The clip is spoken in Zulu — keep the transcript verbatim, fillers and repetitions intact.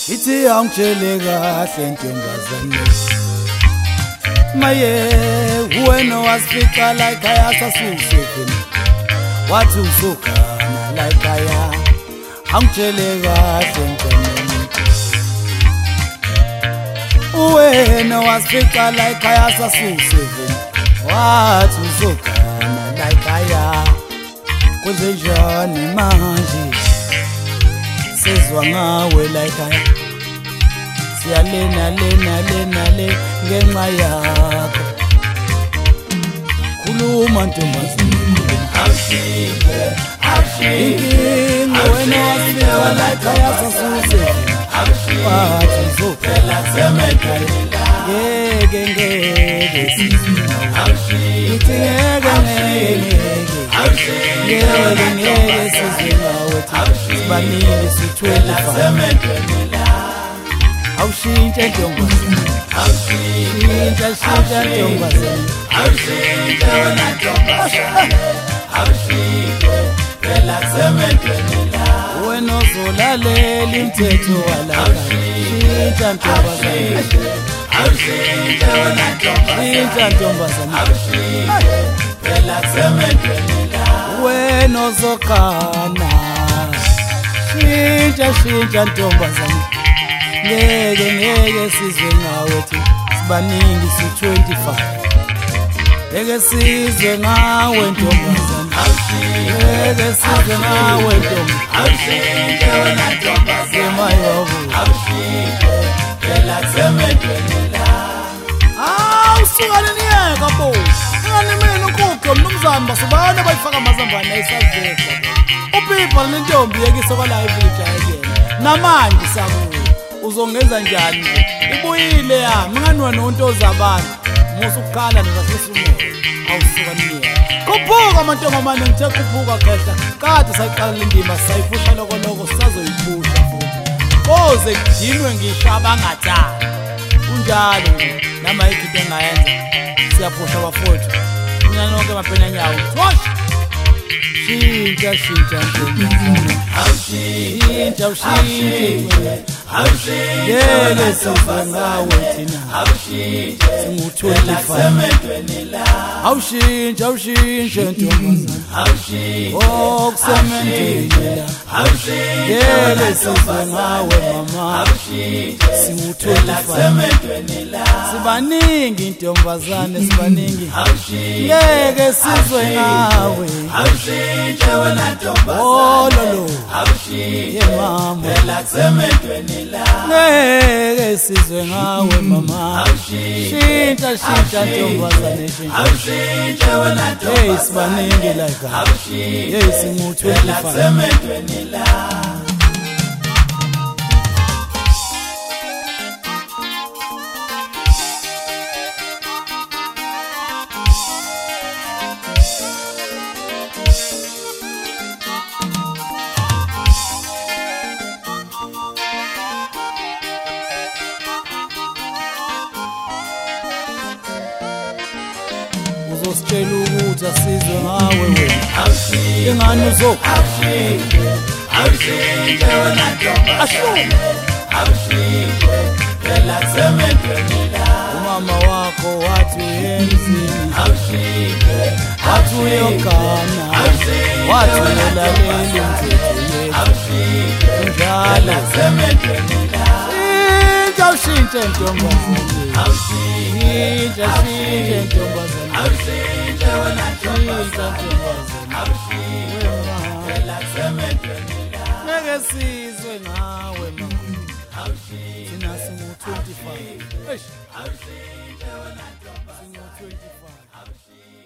ithi angitshele kahle ntombazane maye wena wasifica la ekhaya sasisefeni wathi uzogana la ekhaya angitshele kahle ntombazane wena wasifica la ekhaya sasisefeni wathi uzogana la ekhaya kwenze njani manje sizwa ngawe la ekhaya siyalena lena lena le ngenxa yakho khuluma ntombazane awushike awushike wena wasifica la ekhaya sasisefeni wathi uzogana semekhaya ngeke ngeke sizwe awushike ithi ngeke ngeke ngeke ngeke sizwe ngawe sibanile si-twenty-five semekhaya awushintshe ntombazane awushike shintsha shintsha ntombazane awushike wena ntombazane awushike phela semekhaya wena ozolalela imithetho walapha shintsha ntombazane awushike wena ntombazane shintsha ntombazane awushike phela semekhaya wena ozogana shintsha shintsha ntombazane ngeke ngeke sizwe ngawe thi sibaningi si-twenty-five ngeke sizwe ngawe ntombazane ngeke sizwe ngawe ntombazane awushike wena ntombazane emayobo awushike phela semekhaya awusukane niyeka bo ngani mina unkukho mnumzane basubana bayifaka amazambane ayisazeka uPipa nentombi yekise kwala ivillage ayekena namanje sakuyo uzongenza njani ibuyile yami ngani wena untoza abantu musu ukukhala nezasisumo awusuka niyeka kuphuka amantombazane ngithe kuphuka khehla kade sayiqala indima sayifusha lokho lokho sisazoyiphusha futhi koze kudinwe ngisho abangathani kunjalo nama ikhiphe engayenza siyaphusha abafowethu kunyana nonke amaphenya nyawo thosh shintsha shintsha ntombazane awushike shintsha ushintshe awushike ngeke sizwe ngawe thina awushike singu-twenty-five semekhaya awushintshe awushintshe ntombazane awushike okusemendweni la awushike ngeke sizwe ngawe mama awushike singu-twenty-five semekhaya sibaningi ntombazane sibaningi awushike ngeke sizwe ngawe awushike wena ntombazane ololo awushike ye mama phela semekhaya ngeke sizwe ngawe mama awushike shintsha shintsha ntombazane shintsha awushike wena hey ntombazane sibaningi like awushike hey singu-twenty-five semekhaya uzositshela ukuthi asizwe ngawe wena awushike ingani uzokha awushike awushike wena ntombazane awushike phela semekhaya umama wakho wathi uyemzini awushike wathi uyogana wathi ulalela umthetho yethu awushike njalo semekhaya shintsha ushintshe ntombazane awushike shintsha shintshe ntombazane awushike wena ntombazane shintsha ntombazane awushike phela semekhaya ngeke sizwe ngawe mama awushike thina singu-twenty-five eish awushike wena ntombazane singu-twenty-five awushike